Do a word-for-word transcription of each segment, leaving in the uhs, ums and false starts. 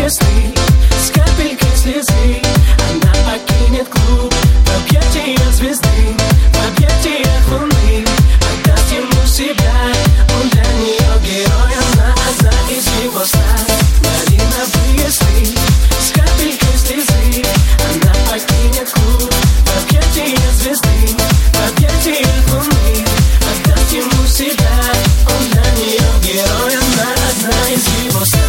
весны с капелькой слезы она покинет клуб в объятиях звезды, в объятиях луны, отдаст ему себя. Он для нее герой, она одна из его сна. Малиновые сны с капелькой слезы она покинет клуб в объятиях звезды, в объятиях луны, отдаст ему себя. Он для нее герой, она одна из его сна.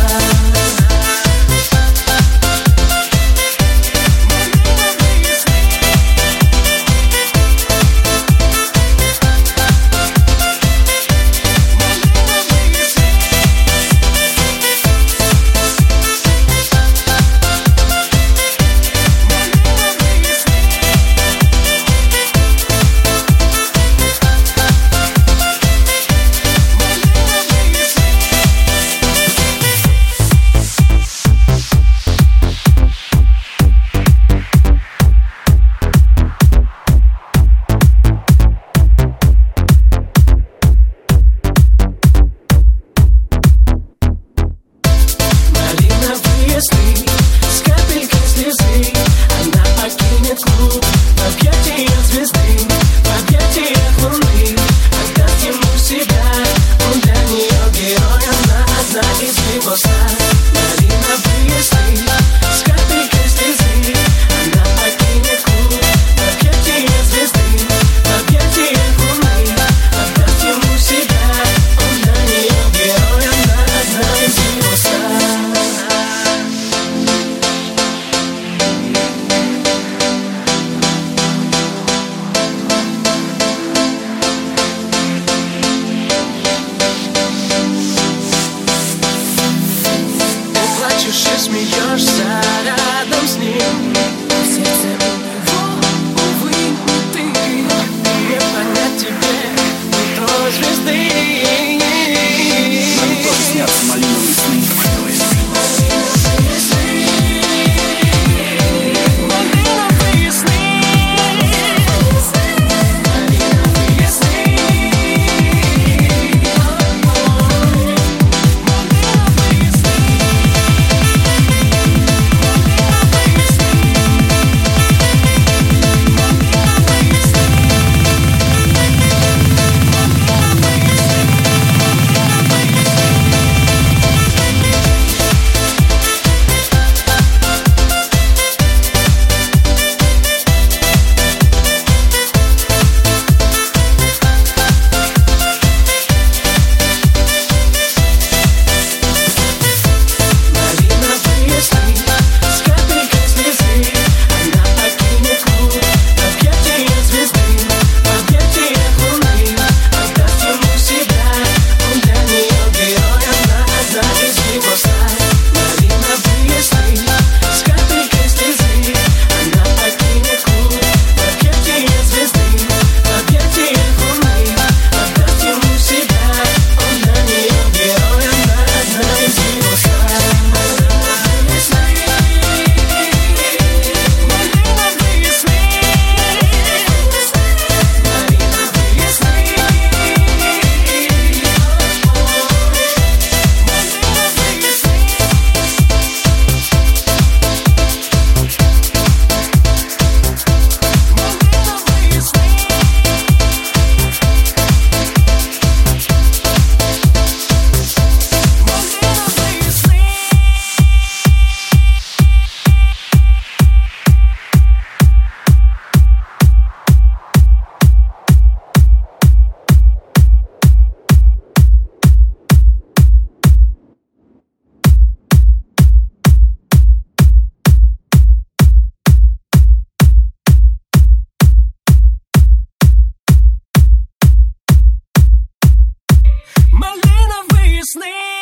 С капелькой слезы она покинет клуб в объятиях звезды, в объятиях луны, отдаст ему себя. Он для нее герой, она одна из его сна. Малиновые сны с капелькой слезы она покинет клуб в объятиях звезды, в объятиях луны, отдаст ему себя. Он для нее герой, она одна из его сна. Плачешь и смеешься рядом с ним. В сердце у него, увы, не ты. Не понять тебе нутро звезды. Нам тоже снятся малиновые сны. Малиновые сны.